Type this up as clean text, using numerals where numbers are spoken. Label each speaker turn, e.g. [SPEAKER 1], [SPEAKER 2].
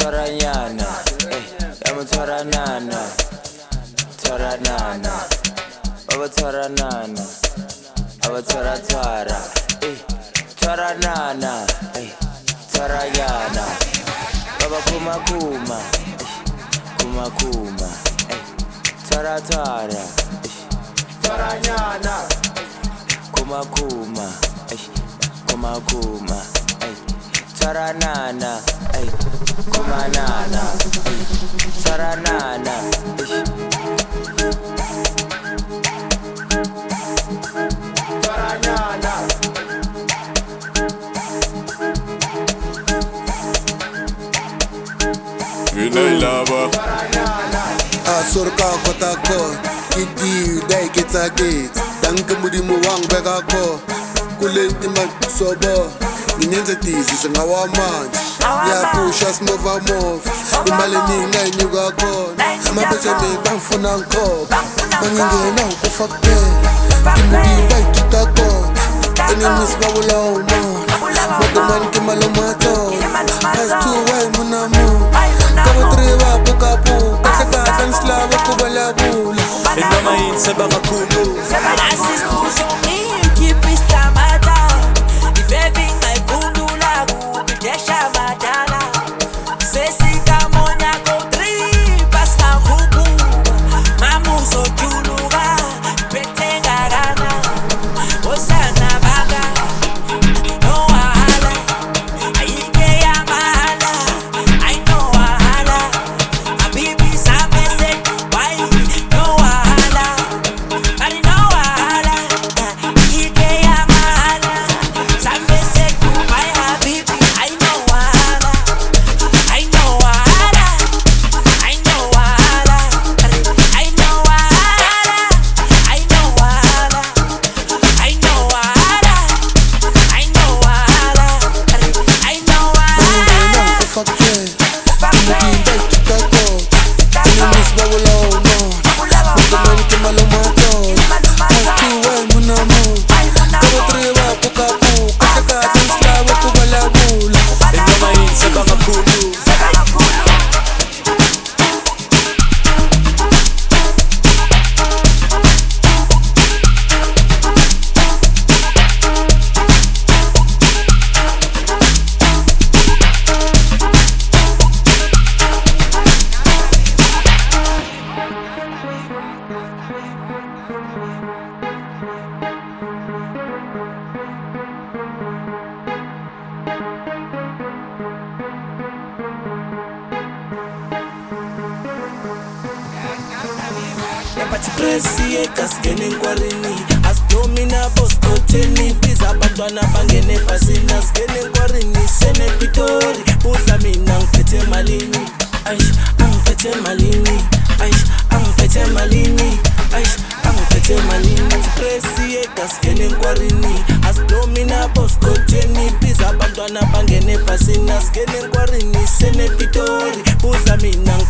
[SPEAKER 1] Twaranyana, yama twaranana, twaranana, baba twaranana, aba twaratwara, twaranana, twaranyana, baba kuma kuma, kuma kuma, twaratwara, twaranyana, kuma kuma, kuma kuma, twaranana, kuma nana, twaranana, twaranyana.
[SPEAKER 2] Vinay lava.
[SPEAKER 3] Asurka kotako, kiti dai kitagit. Danke mudimu wang begako, kulenti man sobo. Inyenze tizi sengawa manji. Ya pusha smova move. Imali ninga inyuga kona. Mabeje mi banfuna nkop. Mangingena ukufake. Kimudi dai kitako. Enemies bawula umo. Modeman kimalo mato. Has two way munamu. Kabo triwa pukapu. Kataka tansla wakubala bula.
[SPEAKER 2] Ingama yinse bakakhulu.
[SPEAKER 4] Presi ekaskene nkwarini asdomina boskoteni biza abantwana bangene phasini askene nkwarini senepitori buza mina ngiphethe malini angiphethe malini angiphethe malini angiphethe malini presi ekaskene nkwarini asdomina boskoteni biza abantwana bangene phasini askene nkwarini senepitori buza mina